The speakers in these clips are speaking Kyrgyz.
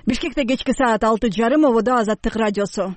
Бишкекте кечки саат 6:30 ободо Азаттык радиосу.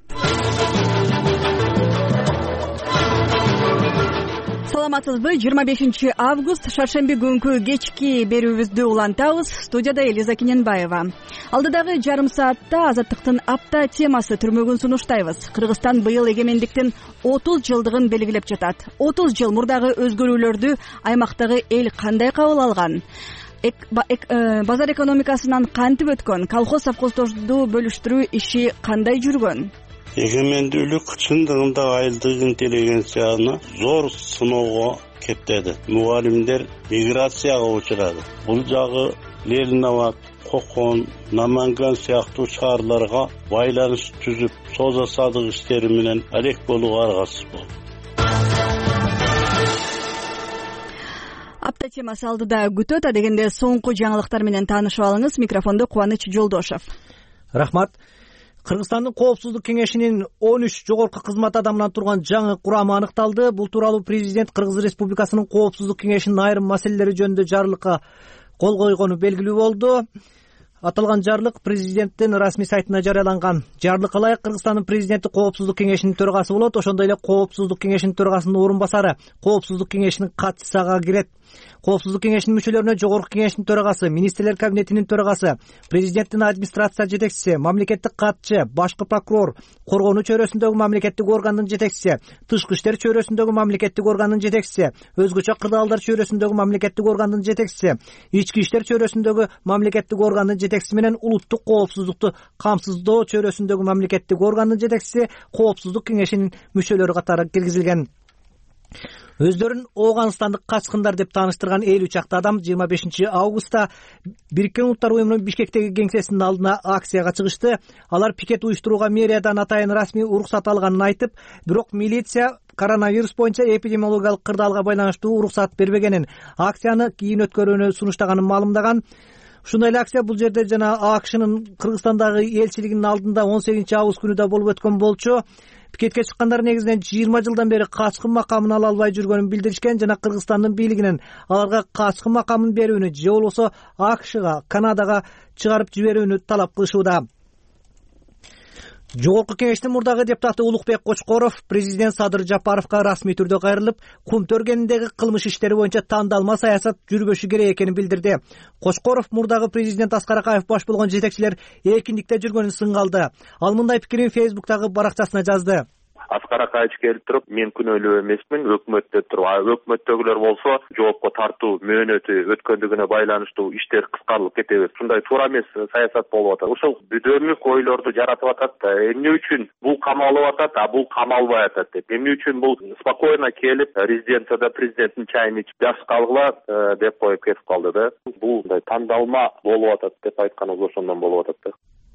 Саламатсызбы? 25 август шаршемби күнкү кечки берүүбүздү улантабыз. Студияда Элиза Кененбаева. Алдыдагы жарым саатта Азаттыктын апта темасы түрмөгүн сунуштайбыз. Кыргызстан быйыл эгемендиктин 30 жылдыгын белгилеп жатат. 30 жыл мурдагы өзгөрүүлөрдү аймактагы эл кандай кабыл алган? Базар экономикасынан кантип өткөн? Колхоз совхоздорду бөлүштүрүү иши кандай жүргөн? Эгемендүүлүк чындыгында айылдык интеллигенцияны зор сыноого кептеди. Мугалимдер миграцияга учурады. Бул жагы Ленинабад, Кокон, Наманган сыяктуу шаарларга байланыш түзүп, соза-садык иштери менен алек болууга аргасыз болду. Апта темасы алдыда күтөт, дегенде соңку жаңылыктар менен таанышып алыңыз. Микрофондо Кубаныч Жолдошов. Рахмат. Кыргызстандын Коопсуздук кеңешинин 13 жогорку кызмат адамынан турган жаңы курамы аныкталды. Бул тууралуу президент Кыргыз Республикасынын Коопсуздук кеңешинин айрым маселелери жөнүндө жарлыкка кол койгону белгилүү болду. Аталган жарлык президенттин расмий сайтына жарыяланган. Жарлыкка ылайык Кыргызстандын президенти Коопсуздук кеңешинин төрагасы болот. Ошондой эле Коопсуздук кеңешинин төрагасынын орун басары Коопсуздук кеңешинин катчысы ага кирет. Коопсуздук кеңешинин мүчөлөрүнө жогорку кеңештин төрагасы, министрлер кабинетинин төрагасы, президенттин администрация жетекчиси, мамлекеттик катчы, башкы прокурор, коргонуу чөйрөсүндөгү мамлекеттик органдын жетекчиси, тышкы иштер чөйрөсүндөгү мамлекеттик органдын жетекчиси, өзгөчө кырдаалдар чөйрөсүндөгү мамлекеттик органдын жетекчиси, ички иштер чөйрөсүндөгү мамлекеттик органдын жетекчиси менен улуттук коопсуздукту камсыздоо чөйрөсүндөгү мамлекеттик органдын жетекчиси Коопсуздук кеңешинин мүчөлөрү катары киргизилген. Өздөрүн Ооганстандык качкындар деп тааныштырган 50 чакты адам 25 августта Бириккен Улуттар уюмунун Бишкектеги кеңсесинин алдына акцияга чыгышты. Алар пикет уюштурууга мэриядан атайын расмий уруксат алганын айтып, бирок милиция коронавирус боюнча эпидемиологиялык кырдаалга байланыштуу уруксат бербегенин, акцияны кийин өткөрүүнү сунуштаганын маалымдаган. Ушундай эле акция бул жерде жана АКШнын Кыргызстандагы элчилигинин алдында 18 август күнү да болуп өткөн болчу. Пикетке чыккандар негизинен 20 жылдан бери качкын макамын ала албай жүргөнүн билдиришкен жана Кыргызстандын бийлигинен аларга качкын макамын берүүнү же болбосо АКШга, Канадага чыгарып жиберүүнү талап кылышууда. Жогорку кеңештин мурдагы депутаты Улукбек Кочкоров президент Садыр Жапаровго расмий түрдө кайрылып, кум төргениндеги кылмыш иштери боюнча тандалма саясат жүргүзүшү керек экенин билдирди. Кочкоров мурдагы президент Аскар Акаев баш болгон жетекчилер эркиндикте жүргөнүн сынга алды. Ал мындай пикирин Фейсбуктагы баракчасына жазды. Аскар Акаев келип туруп, мен күнөөлүү эмесмин, өкмөттө туруп, өкмөттөгүлөр болсо жоопко тартуу мөөнөтү өткөндүгүнө байланыштуу иштер кыскарылып кетеби. Ушундай туура эмес саясат болуп атат. Ушул бүдөөлүк ойлорду жаратып атат да, эмне үчүн бул камалып атат, а бул камалбай атат деп. Эмне үчүн бул спокойно келип, резиденцияда президенттин чайын ичип жаш калгыла деп коюп кетип калды да. Бул тандалма болуп атат деп айтканыбыз ошондон болуп атат да,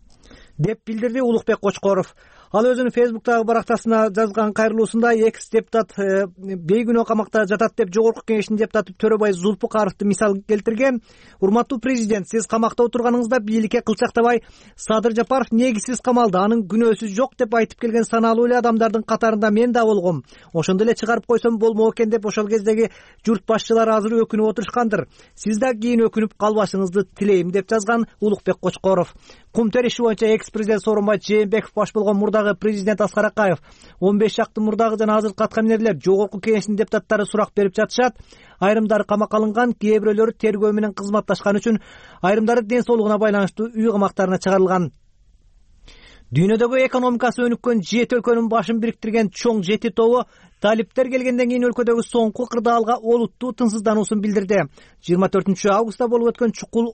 деп билдирди Улукбек Кочкоров. Ал өзүнүн Фейсбуктагы барактасына жазган кайрылуусунда экс-депутат бейгүнөө камакта жатат деп жогорку кеңештин депутаты Төрөбай Зулпукаровду мисал келтирген. Урматтуу президент, сиз камакта отурганыңызда бийликке кылчактабай, Садыр Жапаров негизсиз камалды, анын күнөөсү жок деп айтып келген саналуу эле адамдардын катарында мен да болгом. Ошондо эле чыгарып койсом болмок экен деп ошол кездеги журт башчылары азыр өкүнүп отурушкандыр. Сиз да кийин өкүнүп калбашыңызды тилейм деп жазган Улукбек Кочкоров. Кум төр иши боюнча экс-президент Сооронбай Жээнбеков баш болгон мурдагы президент Аскар Акаев, 15 чакты мурдагы жана азыркы аткаминерлер жогорку кеңештин депутаттары сурак берип жатышат. Айрымдары камакка алынган, кээ бирөөлөрү тергөө менен кызматташканы үчүн, айрымдары ден соолугуна байланыштуу үй камактарына чыгарылган. Дүйнөдөгү экономикасы өнүккөн 7 өлкөнүн башын бириктирген чоң 7 тобу талиптер келгенден кийин өлкөдөгү соңку кырдаалга олуттуу тынчсыздануусун билдирди. 24 августта болуп өткөн чукул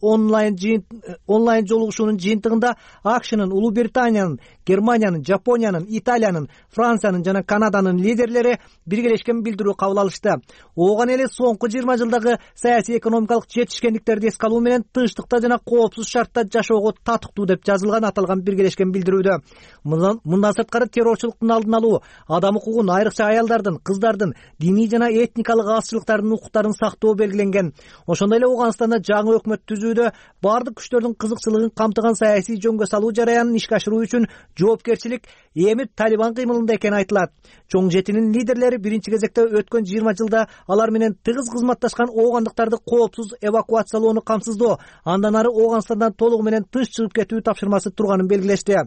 онлайн жолугушуунун жыйынтыгында АКШнын, Улуу Британиянын, Германиянын, Жапониянын, Италиянын, Франциянын жана Канаданын лидерлери биргелешкен билдирүү кабыл алышты. Ооган эле соңку 20 жылдагы саясий экономикалык жетишкендиктерди эске алуу менен тынчтыкта жана коопсуз шартта жашоого татыктуу деп жазылган аталган биргелешкен билдирүүдө. Мындан сырткары террорчулуктун алдын алуу, адам укугун, айрыкча аялдар аялдардын, кыздардын диний жана этникалык азчылыктардын укуктарын сактоо белгиленген. Ошондой эле Ооганстанда жаңы өкмөт түзүүдө бардык күчтөрдүн кызыкчылыгын камтыган саясий жөнгө салуу жараянын ишке ашыруу үчүн жоопкерчилик эми Талибан кыймылында экени айтылат. Чоң жетинин лидерлери биринчи кезекте өткөн 20 жылда алар менен тыгыз кызматташкан оогандыктарды коопсуз эвакуациялоону камсыздоо, андан ары Ооганстандан толугу менен тыш чыгып кетүү тапшырмасы турганын белгилешти.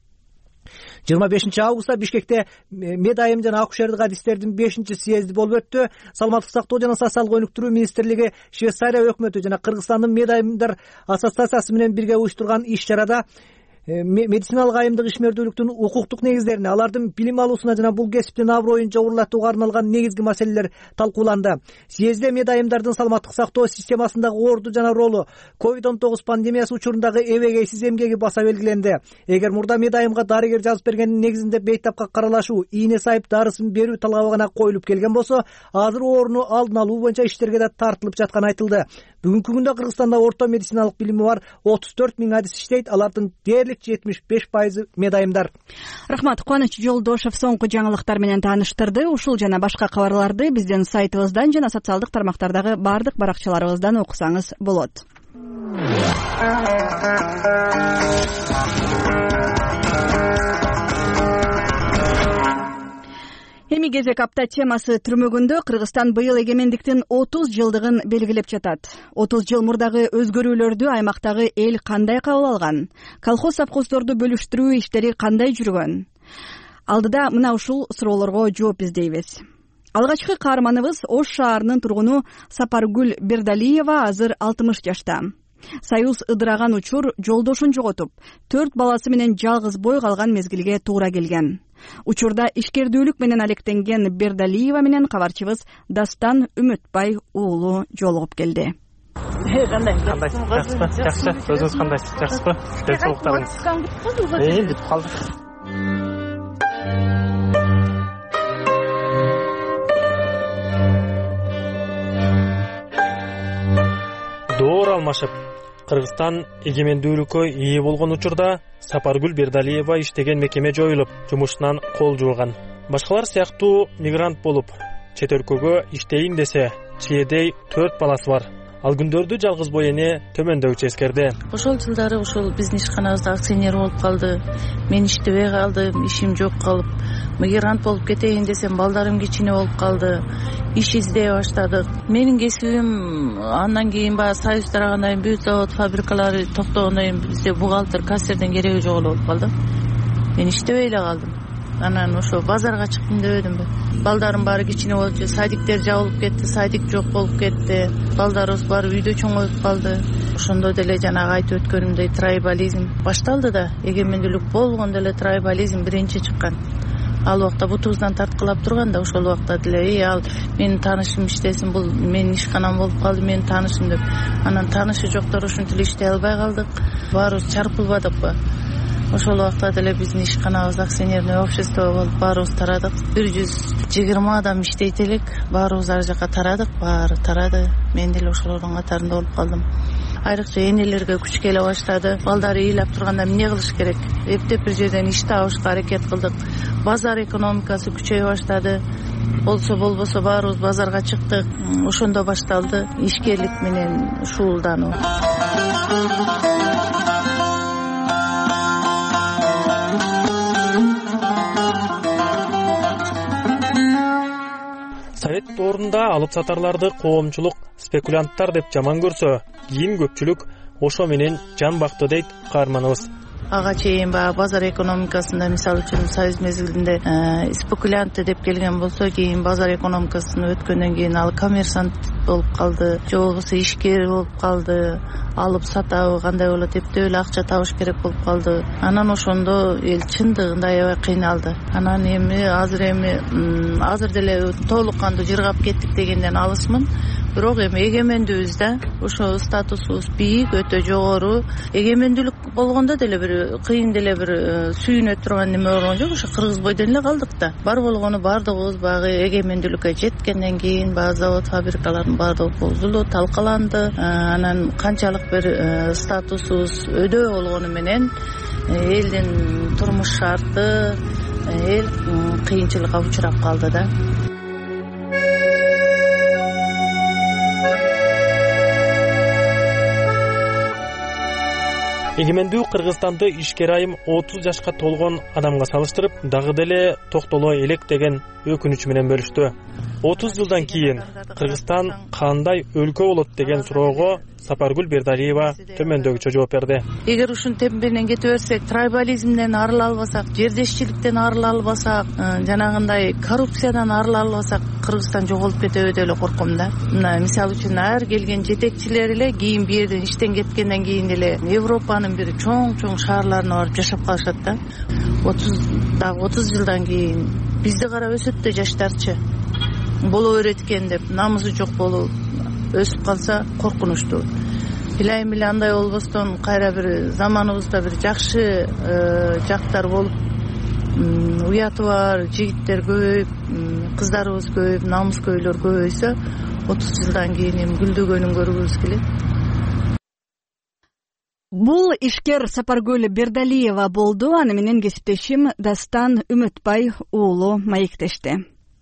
25 августта Бишкекте медайым жана акушерлик адистердин 5-съезди болуп өттү. Саламаттык сактоо жана социалдык өнүктүрүү министрлиги, Швейцария өкмөтү жана Кыргызстандын медайымдар ассоциациясы менен бирге уюштурган иш-чарада медициналык айымдык ишмердүүлүктүн укуктук негиздерине, алардын билим алуусуна жана бул кесиптин аброюн жогорулатууга арналган негизги маселелер талкууланды. Съездде медайымдардын саламаттык сактоо системасындагы орду жана ролу, COVID-19 пандемиясы учурундагы эбегейсиз эмгеги баса белгиленди. Эгер мурда медайымга дарыгер жазып бергендин негизинде бейтапка каралашуу, ийне сайып дарысын берүү талабы гана коюлуп келген болсо, азыр орну алдын алуу боюнча иштерге да тартылып жатканы айтылды. Бүгүнкү күндө Кыргызстанда орто медициналык билими бар 34 000 адис иштейт, алардын дээрлик 75% медайымдар. Рахмат. Кубаныч Жолдошев соңку жаңылыктар менен тааныштырды. Ушул жана башка кабарларды биздин сайтыбыздан жана социалдык тармактардагы бардык баракчаларыбыздан окусаңыз болот. Эми кезек апта темасы түрмөгүндө Кыргызстан быйыл эгемендиктин 30 жылдыгын белгилеп жатат. 30 жыл мурдагы өзгөрүүлөрдү аймактагы эл кандай кабыл алган? Колхоз-совхоздорду бөлүштүрүү иштери кандай жүргөн? Алдыда мына ушул суроолорго жооп издейбиз. Алгачкы каарманыбыз Ош шаарынын тургуну Сапаргүл Бердалиева азыр 60 жашта. Союз ыдыраган учур жолдошун жоготуп, 4 баласы менен жалгыз бой калган мезгилге туура келген. Учурда ишкердүүлүк менен алектенген Бердалиева менен кабарчыбыз Дастан Үмүтбай уулу жолугуп келди. Кандай? Жакшы. Өзүңүз кандайсыз? Жакшысызбы? Денсаулыктарыңыз? Бүтүп калды. Доор алмашып, Кыргызстан эгемендүүлүккө ээ болгон учурда Сапаргүл Бердалиева иштеген мекеме жоюлуп, жумушунан кол жууган. Башкалар сыяктуу мигрант болуп, чет өлкөгө иштейин десе, чиедей 4 баласы бар. Ал күндөрдү жалгыз бой эне төмөндөүчү эскерди. Ошол жылдары ошол биздин ишканабызда акционер болуп калды. Мен иштебей калдым, ишим жок калып, мигрант болуп кетейин десем, балдарым кичине болуп калды. Иш издей баштадык. Менин кесибим андан кийин баягы Союз тарагандан кийин бүт завод, фабрикалары токтогондон кийин бизде бухгалтер, кассирдин кереги жок эле болуп калды. Мен иштебей эле калдым. Анан ошо базарга чыктым дебедимби? Балдарым баары кичине болуп, садиктер жабылып кетти, садик жок болуп кетти. Балдарыбыз баары үйдө чоңоюп калды. Ошондо деле жанагы айтып өткөнүмдөй трайбализм башталды да, эгемендүүлүк болгондо эле трайбализм биринчи чыккан. Ал убакта бутубуздан тарткылап турганда, ошол убакта деле ал менин таанышым иштесин, бул менин ишканам болуп калды, менин таанышым деп. Анан таанышы жоктор ушинтип эле иштей албай калдык. Баарыбыз чарпылбадыкпы? Ошол убакта деле биздин ишканабыз акционерный общество болуп баарыбыз тарадык. 120 адам иштейт элек, баарыбыз ар жака тарадык, баары тарады. Мен деле ошолордун катарында болуп калдым. Айрыкча энелерге күч келе баштады. Балдары ыйлап турганда эмне кылыш керек? Эптеп бир жерден иш табышка аракет кылдык. Базар экономикасы күчөй баштады. Болбосо баарыбыз базарга чыктык. Ошондо башталды ишкерлик менен шуулдануу. Совет доорунда алып сатарларды коомчулук спекулянттар деп жаман көрсө, кийин көпчүлүк ошо менен жан бакты дейт каарманыбыз. Ага чейин баягы базар экономикасында, мисалы үчүн Союз мезгилинде спекулянты деп келген болсо, кийин базар экономикасын өткөндөн кийин ал коммерсант болуп калды, же болбосо ишкер болуп калды. Алып сатабы кандай болот, эптеп эле акча табыш керек болуп калды. Анан ошондо эл чындыгында аябай кыйналды. Анан азыр деле толук кандуу жыргап кеттик дегенден алысмын. Бирок эми эгемендүүбүздө ошо статусубуз бийик, өтө жогору. Эгемендүүлүк болгондо деле бир кыйын деле бир сүйүнө турган неме болгон жок. Ошо кыргыз бойдон эле калдык да. Бар болгону бардыгыбыз баягы эгемендүүлүккө жеткенден кийин баягы завод, фабрикалардын бардыгы бузулду, талкаланды. Анан канчалык бир статусубуз өдөө болгону менен элдин турмуш шарты эл кыйынчылыкка учурап калды да. Эгемендүү Кыргызстанды ишкер айым 30 жашка толгон адамга салыштырып, дагы деле токтоло элек деген өкүнүч менен бөлүштү. 30 жылдан кийин Кыргызстан кандай өлкө болот деген суроого Сапаргүл Бердалиева төмөндөгүчө жооп берди. Эгер ушун темп менен кете берсек, трайбализмден арыла албасак, жердешчиликтен арыла албасак, жанагындай коррупциядан арыла албасак, Кыргызстан жоголуп кетеби деп эле корком да. Мына мисалы үчүн ар келген жетекчилер эле кийин бу жерден иштен кеткенден кийин эле Европанын бир чоң шаарларына барып жашап калышат да. 30 жылдан кийин бизди карап өсөт да жаштарчы. Боло берет экен деп намысы жок болуп өсүп калса коркунучтуу. Билайм эле андай болбостон кайра бир заманыбызда бир жакшы жактар болуп, уяты бар жигиттер көбөйүп, кыздарыбыз көбөйүп, намыскөйлөр көбөйсө, 30 жылдан кийин гүлдөгөнүн көргүбүз келет. Бул ишкер Сапаргүл Бердалиева болду. Аны менен кесиптешим Дастан Үмүтбай уулу маектешти.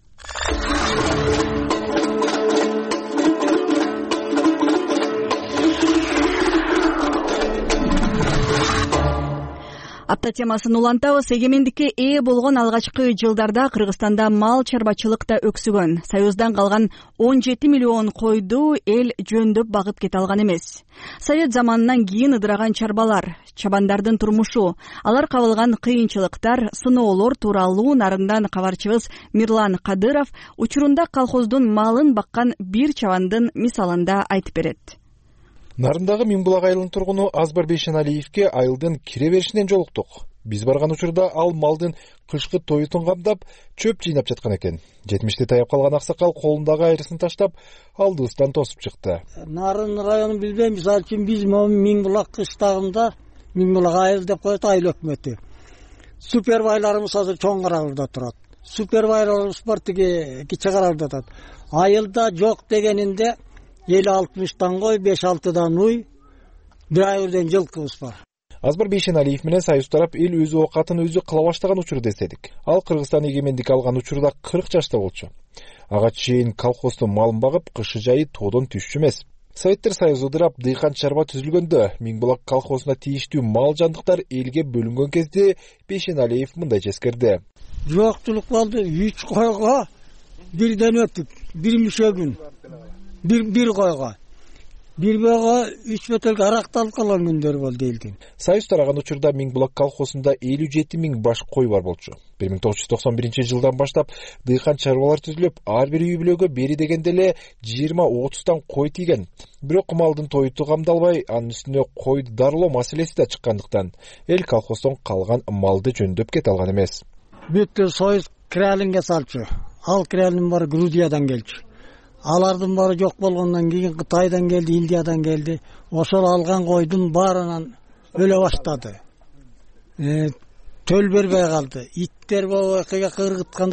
Апта темасын улантабыз. Эгемендикке ээ болгон алгачкы жылдарда Кыргызстанда мал чарбачылыкта өксүгөн. Союздан калган 17 миллион койду эл жөндөп багып кете алган эмес. Совет заманынан кийин ыдыраган чарбалар, чабандардын турмушу, алар кабылган кыйынчылыктар, сыноолор тууралуу нарындан кабарчыбыз Мирлан Кадыров учурунда колхоздун малын баккан бир чабандын мисалында айтып берет. Нарындагы Миңбулак айылынын тургуну Азбар Бейшеналиевке айылдын кире беришинен жолуктук. Биз барган учурда ал малдын кышкы тоютун камдап, чөп жыйнап жаткан экен. 70те таяп калган аксакал колундагы айрысын таштап, алдыбыздан тосуп чыкты. Нарын районун билбейм, мисалы үчүн биз Миңбулак кыштагында Миңбулак айыл деп коет айыл өкмөтү. Супербайларыбыз азыр чоң карабырда турат. Супербайларыбыз бар тиги кичи карабырда турат. Айылда жок дегенинде 50-60-тан кой, 5-6-дан уй, бир айырден жылкыбыз бар. Азбар Бейшеналиев менен Союз тарап эл өзү оокатын өзү кыла баштаган учурда эстедик. Ал Кыргызстан эгемендик алган учурда 40 жашта болчу. Ага чейин колхоздун малын багып, кышы жайы тоодон түшчү эмес. Советтер Союзу ыдырап, дыйкан чарба түзүлгөндө Миңбулак колхозуна тийиштүү мал жандыктар элге бөлүнгөн кезде Бейшеналиев мындай жескерди. Жоктулук болду, 3 койго бирден өтүп, бир мүшөгүн. Bir koyga. Bir boyga 3 bötelke arакталып калган күндөр болду элдин. Союз тараган учурда Миңбулак колхозунда 57 000 баш кой бар болчу. 1991 жылдан баштап дыйкан чарбалар түзүлүп, ар бир үй бүлөгө бери дегенде эле 20-30тан кой тийген. Бирок малдын тоюту камдалбай, анын үстүнө койду дарылоо маселеси да чыккандыктан эл колхоздон калган малды жөндөп кете алган эмес. Бүткүл Союз киралинге салчу. Ал киралин бар Грузиядан келчү. Алардын бары жок болгондон кийин Кытайдан келди, Индиядан келди. Ошол алган койдун баарынан өлө баштады. Төл бербей калды. Иттер бобойкага кыргытканда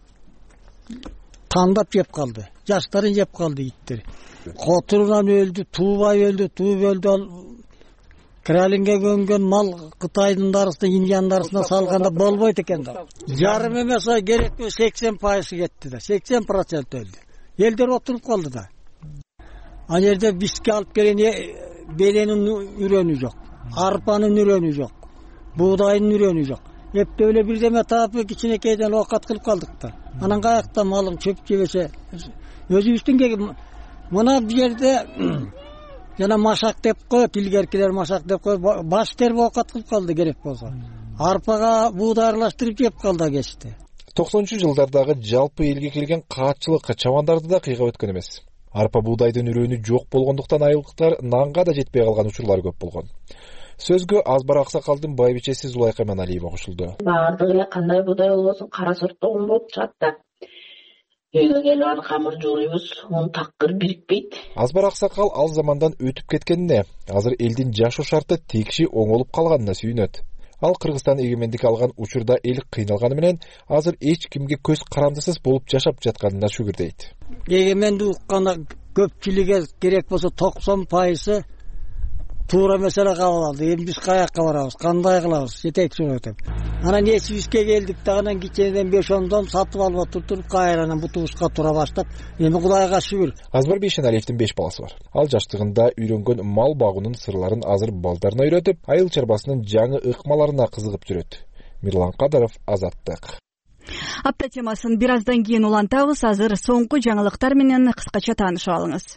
тандап жеп калды. Жаштарын жеп калды иттер. Котурунан өлдү, туубай өлдү, тууп өлдү. Кралинге көнгөн мал Кытайдын дарысына, Индиянын дарысына салганда болбойт экен да. Жарым эмес ой керек 80% кетти да. 80% өлдү. Елдер отуруп калды да. Ал жерде бизге алып келген беренин үрөнү жок, арпанын үрөнү жок, буудайдын үрөнү жок. Эптеп эле бирдеме таап кичинекейден оокат кылып калдык да. Анан каякта малың чөп жебесе, өзүбүздүн кегим мына бу жерде жана машак деп коет, илгеркилер машак деп коет, баш теріп оокат кылып калды керек болсо. Арпага буудай аралаштырып жеп калды кечти. 90-жылдардагы жалпы элге келген каатчылык чабандарды да кыйгап өткөн эмес. Арпа буудайдын үрөнү жок болгондуктан айылдыктар нанга да жетпей калган учурлар көп болгон. Сөзгө Азбар аксакалдын байбичеси Зулайка Маналиева кошулду. Баардыгы эле кандай буудай болбосун кара сорттогун болуп чыгат да. Үйгө келип аны камыр жууйбуз, он такыр бирикпейт. Азбар аксакал ал замандан өтүп кеткенине, азыр элдин жашоо шарты текши оңолуп калганына сүйүнөт. Ал Кыргызстан эгемендик алган учурда эл кыйналганы менен азыр эч кимге көз карандысыз болуп жашап жатканына шүгүр дейт. Эгеменди укканда көпчүлүгү керек болсо 90% туура меселе кабыл алды. Эми биз каякка барабыз, кандай кылабыз, жетекчи өтөп. Анан эсибизге келдик да анан кичинеден 5-10 сатып алып отуруп кайрадан бутубузга тура баштап, эми Кудайга шүгүр. Азбар Бейшеналиевдин 5 баласы бар. Ал жаштыгында үйрөнгөн мал багуунун сырларын азыр балдарына үйрөтүп, айыл чарбасынын жаңы ыкмаларына кызыгып жүрөт. Мирлан Кадаров, Азаттык. Апта темасын бир аздан кийин улантабыз. Азыр соңку жаңылыктар менен кыскача таанышып алыңыз.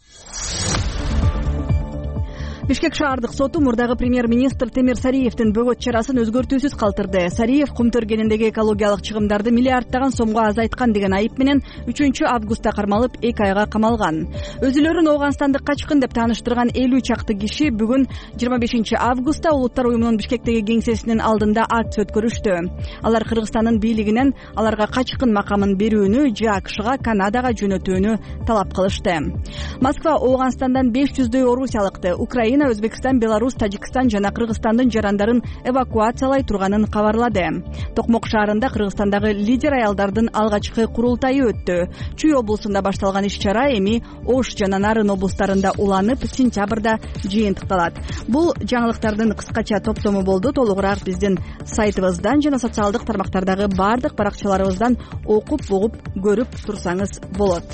Бишкек шаардык соту мурдагы премьер-министр Темир Сариевдин бөгөт чарасын өзгөртүүсүз калтырды. Сариев кум төргениндеги экологиялык чыгымдарды миллиарддаган сомго азайткан деген айып менен 3-августта кармалып 2 айга камалган. Өзүлөрүн Ооганстандык качкын деп тааныштырган 50 чакты киши бүгүн 25-августта Улуттар уюмунун Бишкектеги кеңсесинин алдында акция өткөрүштү. Алар Кыргызстандын бийлигинен аларга качкын макамын берүүнү же АКШга, Канадага жөнөтүүнү талап кылышты. Москва Ооганстандан 500дөй орусиялыкты Украина, Өзбекстан, Беларусь, Тажикстан жана Кыргызстандын жарандарын эвакуациялай турганын кабарлады. Токмок шаарында Кыргызстандагы лидер аялдардын алгачкы курултайы өттү. Чүй облусунда башталган иш-чара эми Ош жана Нарын облустарында уланып, сентябрда жыйынтыкталат. Бул жаңылыктардын кыскача топтому болду. Толугураак биздин сайтыбыздан жана социалдык тармактардагы бардык баракчаларыбыздан окуп, угуп, көрүп турсаңыз болот.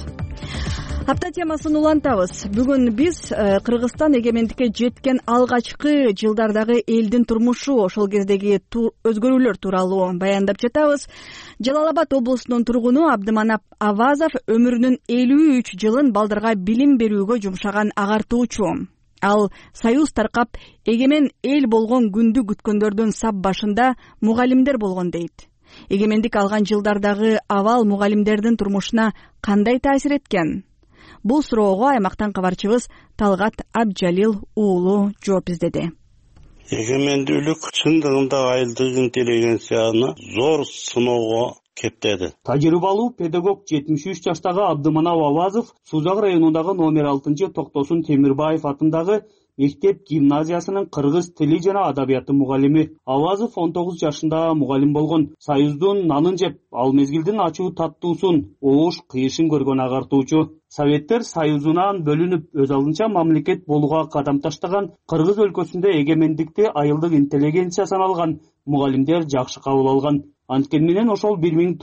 Апта темасын улантабыз. Бүгүн биз Кыргызстан эгемендикке жеткен алгачкы жылдардагы элдин турмушу, ошол кездеги өзгөрүүлөр тууралуу баяндап жатабыз. Жалал-Абад облусунун тургуну Абдыманап Авазов өмүрүнүн 53 жылын балдарга билим берүүгө жумшаган агартуучу. Ал союз таркап эгемен эл болгон күндү күткөндөрдүн сап башында мугалимдер болгон дейт. Эгемендик алган жылдардагы абал мугалимдердин турмушуна кандай таасир эткен? Бул суроого аймактан кабарчыбыз Талгат Абджалил уулу жооп издеди. Эгемендүүлүк чындыгында айылдык интеллигенцияны зор сыноого кептеди. Тажрыйбалуу педагог 73 жаштагы Абдыманап Авазов Сузак районундагы номер 6-Токтосун Темирбаев атындагы мектеп гимназиясынын кыргыз тили жана адабияты мугалими. Авазов 19 жашында мугалим болгон. Союздун нанын жеп, ал мезгилдин ачуу таттуусун, оош кыйышын көргөн агартуучу. Советтер союзунан бөлүнүп, өз алдынча мамлекет болууга кадам таштаган Кыргыз өлкөсүндө эгемендикти айылдык интеллигенция саналган мугалимдер жакшы кабыл алган. Анткени менен ошол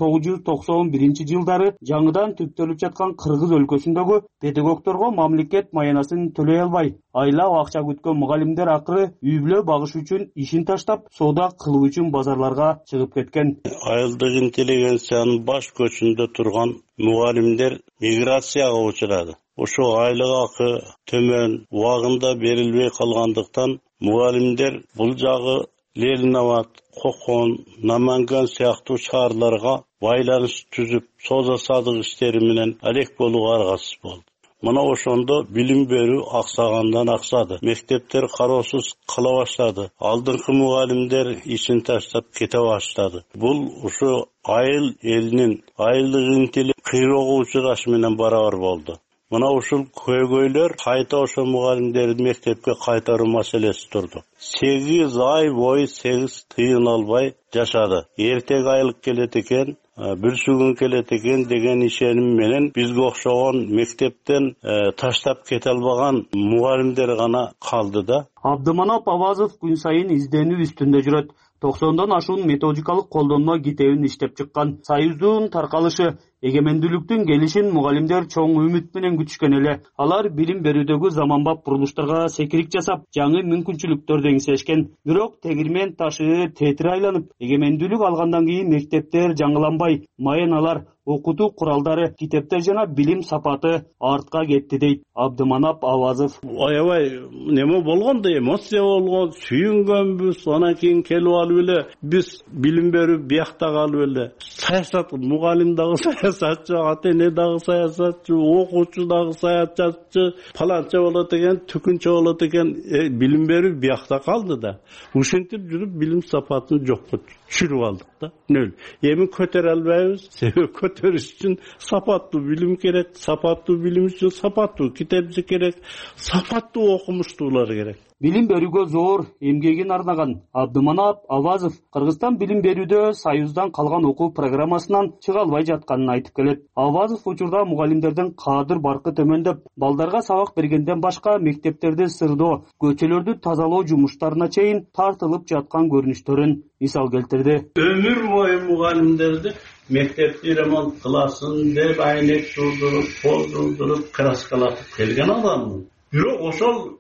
1991 жылдары жаңыдан түптөлүп жаткан Кыргыз өлкөсүндөгү педагогторго мамлекет маянасын төлөй албай, айлап акча күткөн мугалимдер акыры үй-бүлө багыш үчүн ишин таштап, соода кылуу үчүн базарларга чыгып кеткен. Айылдык интеллигенциянын баш көчүндө турган мугалимдер миграцияга учурады. Ошо айлык акы төмөн, убагында берилбей калгандыктан мугалимдер бул жагы Ленинабад, Кокон, Наманган сыяктуу шаарларга байланыш түзүп, соода-садык иштери менен алек болууга аргасыз болду. Мына ошондо билим берүү аксагандан аксады. Мектептер кароосуз кала баштады. Алдыңкы мугалимдер ишин таштап кете баштады. Бул ушу айыл элинин айылдык интеллигенция кыйроого учурашы менен барабар болду. Мына ушул көйгөйлөр кайта ошо мугалимдерди мектепке кайтаруу маселеси турду. 8 ай бою 8 тыйын албай жашады. Эртег айлык келет экен, бүрсүгүн келет экен деген ишеним менен бизге окшогон мектептен таштап кете албаган мугалимдер гана калды да. Абдыманап Авазов күн сайын изденүү үстүндө жүрөт. 90дан ашуун методикалык колдонмо китебин иштеп чыккан. Союздун таркалышы, эгемендүүлүктүн келишин мугалимдер чоң үмүт менен күтүшкөн эле. Алар билим берүүдөгү заманбап бурулуштарга секирик жасап, жаңы мүмкүнчүлүктөрдү эңсешкен. Бирок тегирмен ташы тетире айланып, эгемендүүлүк алгандан кийин мектептер жаңыланбай, маяналар, окутуу куралдары, китептер жана билим сапаты артка кетти дейт Абдыманап Авазов. Аябай неме болгондо, эмоция болгон, сүйүнгөнбүз, анан кийин келип алып эле биз билим берүү биякта калып эле. Саясат, мугалим дагы саясатчы, ата-эне дагы саясатчы, окуучу дагы саясатчы, паланча болот экен, түкүнчө болот экен, билим берүү биякта калды да. Ушинтип жүрүп билим сапатын жокко түшүрүп алдык да. Эми көтөрө албайбыз, себеби көтөрүш үчүн сапаттуу билим керек, сапаттуу билим үчүн сапаттуу китепчи керек, сапаттуу окумуштуулар керек. Билим берүүгө зор эмгегин арнаган Абдыманап Авазов Кыргызстан билим берүүдө Союздан калган окуу программасынан чыга албай жатканын айтып келет. Авазов учурда мугалимдердин кадыр баркы төмөндөп, балдарга сабак бергенден башка мектептерди сырдоо, көчөлөрдү тазалоо жумуштарына чейин тартылып жаткан көрүнүштөрүн мисал келтирди. Өмүр бою мугалимдерди мектепти ремонт кыласын деп айнек жуулдуруп, пол жуулдуруп, краскалатып келген адаммын. Бирок ошол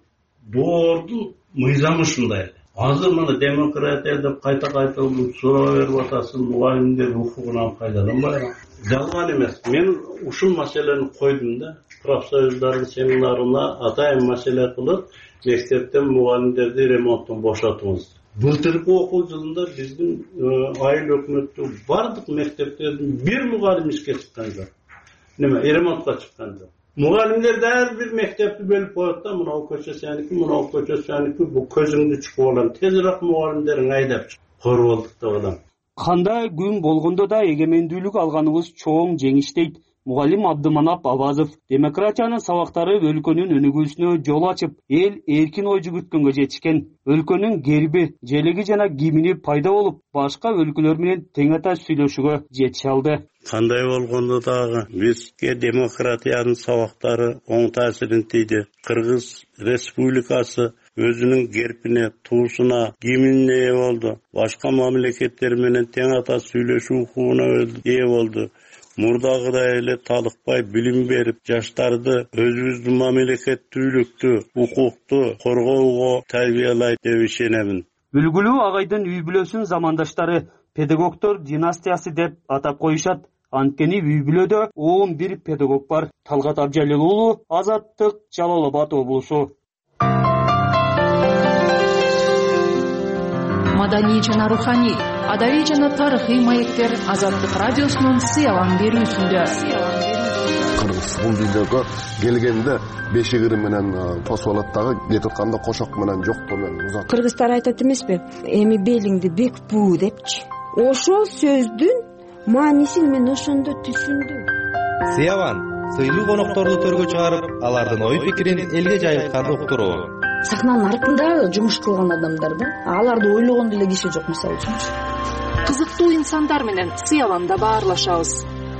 доордун мыйзамы ушундай. Азыр мына демократия деп кайта суроо берип атасың, мугалимдер укугунан пайдаланбайбы? Жалган эмес. Мен ушул маселени койдум да. Профсоюздардын семинарына атайын маселе кылып, мектептен мугалимдерди ремонттон бошотуңуз. Былтыркы окуу жылында биздин айыл өкмөттү бардык мектептердин бир мугалим ишке чыккан жок. Ремонтко чыккан жок. Mugallimler her bir mektepli bölüp koyup da muna o köçe seniki, muna o köçe seniki bu közüngdü çıkıp olan. Teziraq mugallimlerin aydap çıkıp koru olduk da olan. Кандай күн болгондо да эгемендүүлүк алганыбыз чоң жеңиш дейт мугалим Абдыманап Авазов. Демократиянын сабактары өлкөнүн өнүгүүсүнө жол ачып, эл эркин ой жүгүрткөнгө жетишкен. Өлкөнүн герби, желеги жана гимни пайда болуп, башка өлкөлөр менен тең ата сүйлөшүүгө жетише алды. Кандай болгондо дагы бизге демократиянын сабактары оң таасирин тийди. Кыргыз Республикасы өзүнүн гербине, туусуна, гимнине ээ болду. Башка мамлекеттер менен тең ата сүйлөшүү укугуна ээ болду. Мурдагыдай эле талыкпай билим берип, жаштарды өзүбүздүн мамлекеттүүлүктү, укукту коргоого тарбиялайт деп ишенемин. Үлгүлүү агайдын үй бүлөсүн замандаштары педагогдор династиясы деп атап коюшат. Анткени үй бүлөдө 11 педагог бар. Талгат Абжалил уулу, Азаттык, Жалал Абад облусу. Маданий жана руханий, адабий жана тарыхый маектер Азаттык радиосунун сыялан берүүсүндө. Кыргыз бул видеого келгенде бешигири менен посолаттагы кетип атканда кошок менен жоктоо менен узат. Кыргыздар айтат эмеспи? Эми белиңди бек буу депчи. Ошол сөздүн маанисин мен ошондо түшүндүм. Сыялан сыйлуу конокторду төргө чыгарып, алардын ой пикирин элге жайылткан уктуруу. Сахнанын артында жумуш кылган адамдар да, аларды ойлогон деле киши жок мисалы үчүн. Кызыктуу инсандар менен сыяланда баарлашабыз.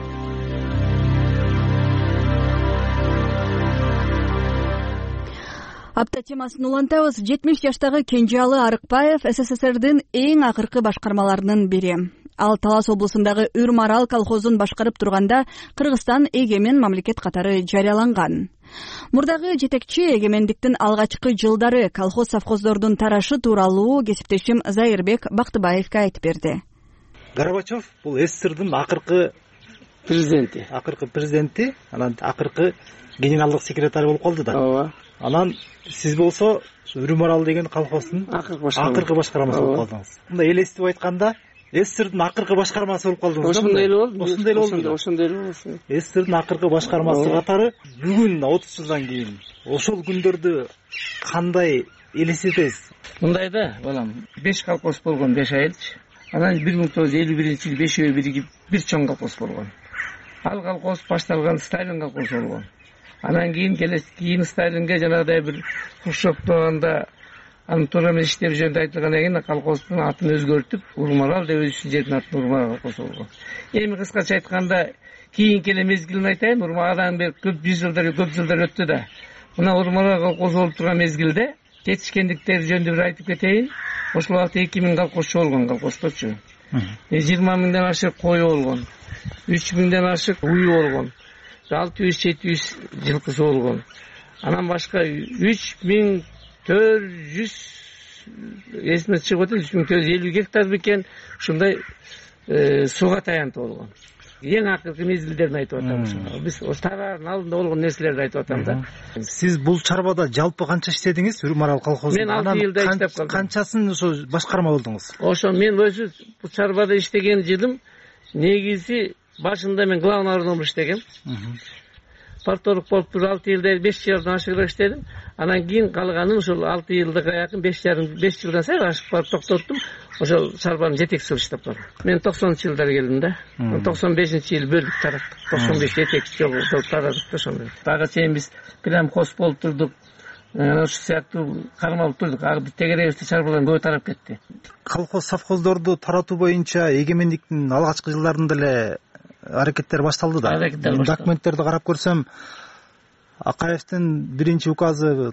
Апта темасын улантабыз. 70 жаштагы Кенжалы Арыкбаев СССРдин эң акыркы башкармаларынын бири. Ал Талас облусундагы Үрмарал колхозун башкарып турганда Кыргызстан эгемен мамлекет катары жарыяланган. Мурдагы жетекчи эгемендиктин алгачкы жылдары колхоз-совхоздордун тарашы тууралуу кесиптешим Зайырбек Бактыбаевге айтып берди. Горбачев бул СССРдин акыркы президенти, анан акыркы генералдык секретарь болуп калды да. Ооба. Анан сиз болсо Үрмарал деген колхоздун акыркы башкармасы болуп калдыңыз. Мындай элестип айтканда СССРдин акыркы башкармасы болуп калдыңыз. Ошондой эле болду. Ошондой эле болду. СССРдин акыркы башкармасы катары бүгүн 30 жылдан кийин ошол күндөрдү кандай элестетесиз? Мындай да, балам, 5 колхоз болгон, 5 айылчы. Анан 1951-жылы 5-өө биригип бир чоң колхоз болгон. Ал колхоз башталган Сталин колхозу болгон. Анан кийин Сталинге жанагыдай бир Хрущевдоганда аны туура эмес иштеп жөнүндө айтылгандан кийин колхоздун атын өзгөртүп, Үрмарал деп өзүнүн жердин атын Үрмарал колхозу болгон. Эми кыскача айтканда, кийинки эле мезгилин айтайын, Үрмаралдан бери көп жылдар өттү да. Мына Үрмарал колхозу болуп турган мезгилде жетишкендиктер жөнүндө бир айтып кетейин. Ошол убакта 2000 колхозчу болгон, колхоздочу. 20 миңден ашык кою болгон. 3000ден ашык уyu болгон. 600-700 жылкысы болгон. Анан башка 3400 эсиме чыгып атат, 3450 гектар бекен ушундай сууга таянтуу болгон. Эң акыркы мезгилдерин айтып атам. Биз тарардын алдында болгон нерселерди айтып атам да. Сиз бул чарбада жалпы канча иштедиңиз Үрмарал колхозунда? Мен 6 жылда иштеп калдым. Канчасын ошо башкарма болдуңуз? Ошо мен өзү бул чарбада иштеген жылым негизи башында мен главный ордон иштегем. Парторг болуп 6 жылда 5 жылдан ашыгыраак иштедим. Анан кийин калганын ошол 6 жылга жакын 5 жылдан сайын ашык барып токтоттум. ошол чарбанын жетекчиси кылып иштеп барам. Мен 90-жылдары келдим да. 95-жылы бөлдүк тараттык. 95 жетекчи болуп тарадык да ошондой. Ага чейин биз крем-хост болуп турдук. Ошол сыяктуу кармалып турдук. Ага биз тегеребизде чарбалар көбү тарап кетти. Колхоз совхоздорду таратуу боюнча эгемендиктин алгачкы жылдарында эле аракеттер башталды да. Документтерди карап көрсөм, Акаевдин биринчи указы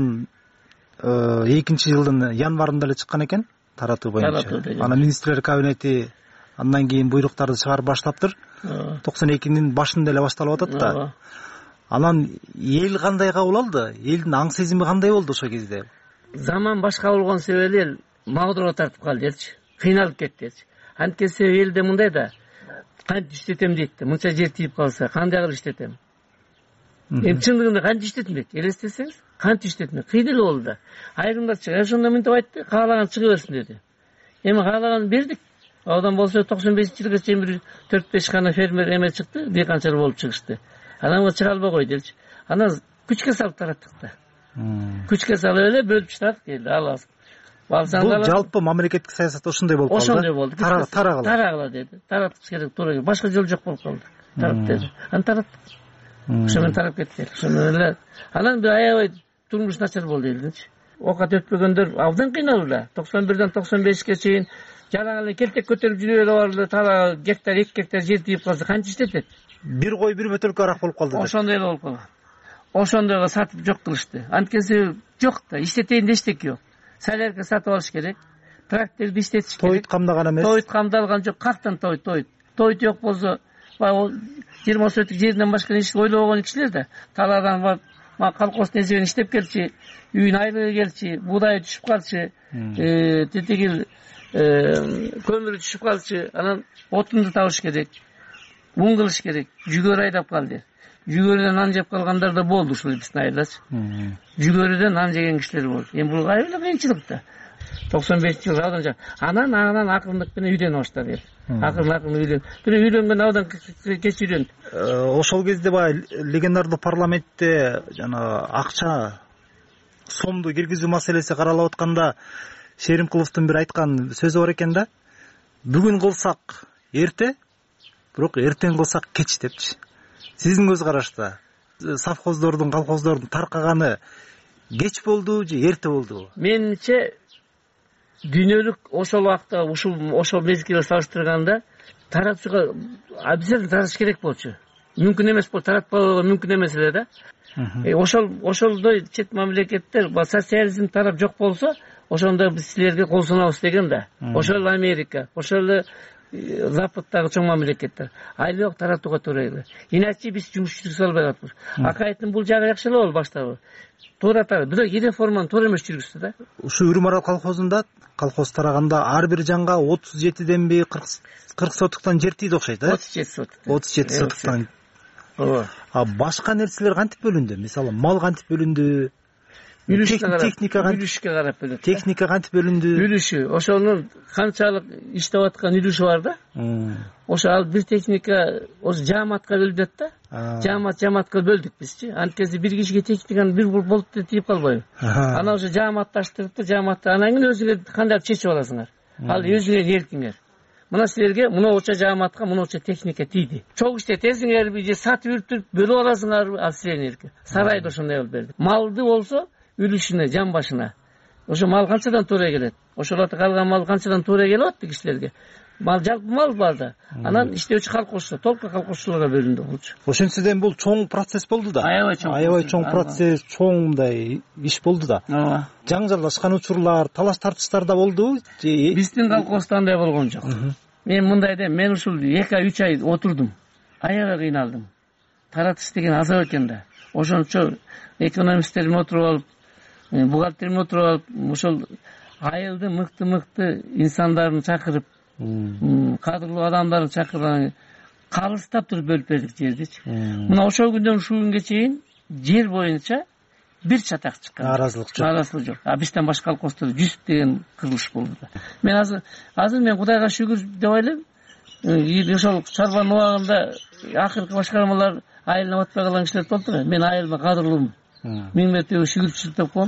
92 жылдын январында эле чыккан экен таратуу боюнча. Анан министрлер кабинети андан кийин буйруктарды чыгарып баштаптыр. 92-нин башында эле башталып атат да. Анан эл кандай кабыл алды? Элдин аң сезими кандай болду ошол кезде? Заман башка болгон себеби эл магдурга тартып калды элчи. Кыйналып кетти элчи. Анткени элде мындай да, кантип иштетем дейт да. Мынча жер тийип калса, кандай кылып иштетем? Эми чындыгында кантип иштетмек? Элестесеңиз, кантип иштетмек? Кыйын эле болду да. Айрымдар чыга, ошондо мынтип айтты, каалаган чыга берсин деди. Эми каалаган бердик. Одан болсо 95-жылга чейин бир 4-5 гана фермер эме чыкты, дыйканчылар болуп чыгышты. Анан чыга албай койду элчи. Анан күчкө салып тараттык да. Күчкө салып эле бөлүп чыгардык элди, алабыз. Бул жалпы мамлекеттик саясат ошондой болуп калды. Ошондой болду. Тарагыла деди. Таратыш керек, туура керек. Башка жол жок болуп калды. Тарап деди. Анан тараттык. Ошомен тарап кетти. Ошондой эле. Анан бир аябай турмуш начар болду элдинчи. Окат өтпөгөндөр абдан кыйналды. 91-ден 95-ке чейин жалаң эле келтек көтөрүп жүрө барды. Тара гектар, 2 гектар жер тийип калса канча иштетет? Бир кой бир бөтөлкө арак болуп калды. Ошондой эле болуп калган. Ошондойго сатып жок кылышты. Анткени жок да, иштетейин дештек жок. Салерге сатып алыш керек. Тракторду иштетиш керек. Тоyut камдаган эмес. Тоyut камдалган жок. Кактан тоyut жок болсо, 20 соток жерден башка иш ойлобогон кишилер да. Талаадан барып, колхоздун эсебинен иштеп келчи, үйүн айлыгы келчи, буудай түшүп калчы, тетиги көмүрү түшүп калчы, анан отунду табыш керек. Мун кылыш керек. Жүгөрү айдап калды. Жүгөрүдөн нан жеп калгандар да болду ушул биздин айылдачы. Жүгөрүдөн нан жеген кишилер болду. Эми бул аябай кыйынчылык да. 95-жылы абдан анан акырындык менен үйдөнө баштады. Акырын үйлөн. Бирөө үйлөнгөн абдан кеч үйлөндү. Ошол кезде баягы легендарлуу парламентте жана акча сомду киргизүү маселеси каралып атканда Шеримкуловдун бир айткан сөзү бар экен да. Бүгүн кылсак эрте, бирок эртең кылсак кеч депчи. Сиздин көз карашта совхоздордун, колхоздордун таркаганы кеч болду же эрте болду? Менимче дүйнөлүк ошол убакта ошол мезгилге салыштырганда таратууга обязательно таратыш керек болчу. Мүмкүн эмес болуп таратпоо мүмкүн эмес эле да. Ошолдой чет мамлекеттер социализм тарап жок болсо, ошондо биз силерге кол сунабыз деген да. Ошол Америка, ошол Западтагы чоң мамлекеттер. Айлык таратууга туура келет. Иначе биз жумуш жүргүзө албай калдык. Акаевдин бул жагы жакшы эле болду баштабы. Туура тарап, бирок реформаны туура эмес жүргүздү да. Ушу Үрүмарал колхозунда колхоз тараганда ар бир жанга 37денби 40 сотуктан жер тийди окшойт, да? 37 сотуктан. А башка нерселер кантип бөлүндү? Мисалы, мал кантип бөлүндү? Техника карап бөлөт. Техника кантип бөлүндү? Үлүшү, ошонун канчалык иштеп аткан үлүшү бар да. Ошо ал бир техника ошо жааматка бөлүнөт да. Жааматка бөлдүк бизчи. Анткени бир кишиге техниканы бир болуп тийип калбайбы? Анан ошо жааматташтырып, жааматта анан кийин өзүңөр кандай чечип аласыңар. Ал өзүңөр эркиңер. Мына силерге мынуча жааматка мынуча техника тийди. Чоң иштетесиңерби же сатып үртүп бөлүп аласыңарбы? Ал силердин эрки. Сарайда ошондой болуп берди. Малды болсо үлүшүнө, жан башына. Ошо мал канчадан туура келет? Ошолорду калган мал канчадан туура келип атты кишилерге? Мал жалпы мал бар да. Анан иштөөчү колхозчу, толук колхозчуларга бөлүндү болчу. Ошентседен бул чоң процесс болду да. Аябай чоң процесс, чоң мындай иш болду да. Жаңжалдашкан учурлар, талаш тартыштар да болду. Биздин колхозда андай болгон жок. Мен мындай дейм, мен ушул 2-3 ай отурдум. Аябай кыйналдым. Таратыш деген азап экен да. Ошончо экономисттерим отуруп алып, бухгалтерим отуруп алып, ошол айылды мыкты инсандарын чакырып, кадрлуу адамдарды чакырып, калыстап туруп бөлүп бердик жердичи. Мына ошол күндөн ушул күнгө чейин жер боюнча бир чатак чыккан. Нааразылык жок. А бизден башка колхозда 100 деген кырылыш болду да. Мен азыр мен Кудайга шүгүр деп ойлойм. Ошол чарбанын убагында акыркы башкармалар айылына батпай калган кишилер болду да. Мен айылыма кадрлуумун. Миң мерте шүгүрчүлүк деп коем.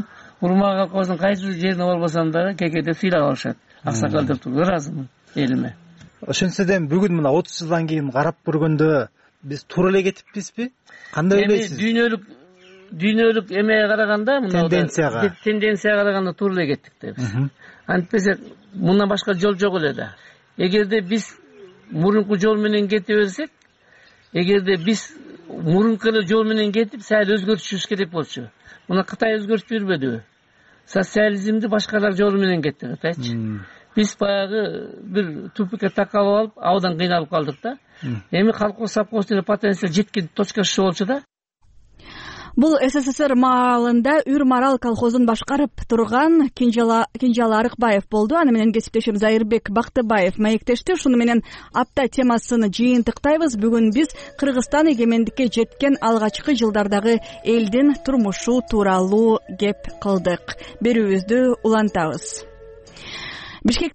урмак колхозунун кайсы жерине болбосом дагы кекеде сыйлап алышат. Аксакал деп туруп ыраазымын элиме. Ошентседен бүгүн мына 30 жылдан кийин карап көргөндө биз туура эле кетиппизби? Кандай ойлойсуз? Дүйнөлүк эмеге караганда, мына тенденцияга караганда туура эле кеттик да биз. Антпесе мындан башка жол жок эле да. Эгерде биз мурунку жол менен кете берсек, эгерде биз мурунку эле жол менен кетип, сәл өзгөртүшүбүз керек болчу. Мына Кытай өзгөртүп жүрбөдүбү? Социализмди башкалар жолу менен кетти Кытайчы. Биз баягы бир тупикке такалып алып, абдан кыйналып калдык да. Эми колхоз совхоздун потенциал жеткен точка шу болчу да. Бул СССР маалында Үр Марал колхозун башкарып турган Кенжалы Арыкбаев болду. Аны менен кесиптешим Зайырбек Бактыбаев маектешти. Шуну менен апта темасын жыйынтыктайбыз. Бүгүн биз Кыргызстан эгемендикке жеткен алгачкы жылдардагы элдин турмушу тууралуу кеп кылдык. Берүүбүздү улантабыз. Бишкек